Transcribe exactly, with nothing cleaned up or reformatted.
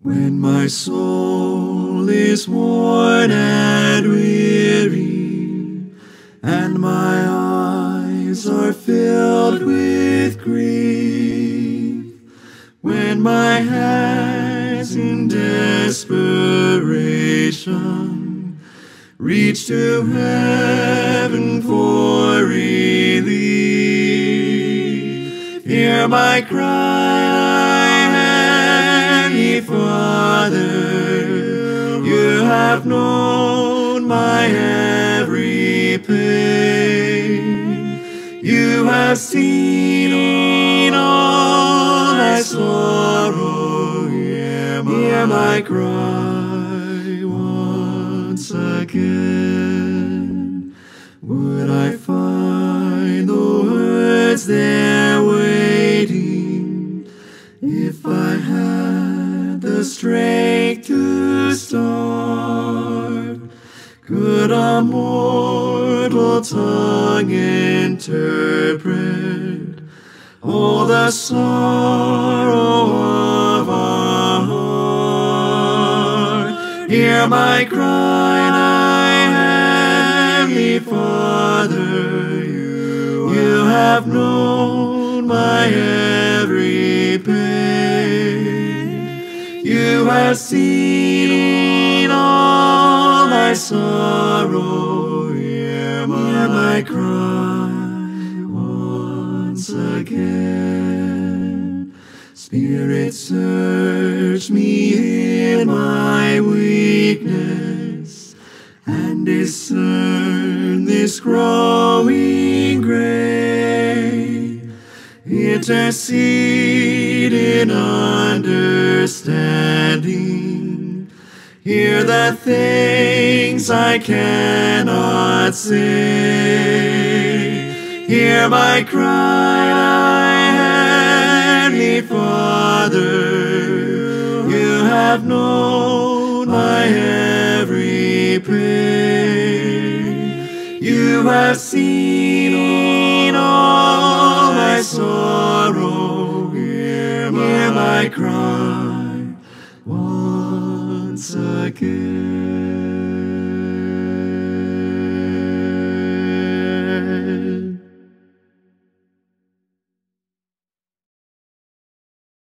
When my soul is worn and weary, and my eyes are filled with grief, when my hands in desperation reach to heaven for relief, hear my cry, Heavenly Father. You have known my every pain. You have seen all my sorrow. Hear my, hear my cry once again. Would I find the words there waiting if I had the strength to start? Could a mortal tongue interpret all the sorrow of our heart? Hear my cry, Heavenly Father. You, you have known my every pain. You have seen all my sorrow. Hear my, hear my cry once again. Spirit, search me in my weakness and discern this growing gray. Intercede in understanding. Hear the things I cannot say. Hear my cry, Heavenly Father. You have known my every pain. You have seen all my sorrow. Hear my, hear my cry once again.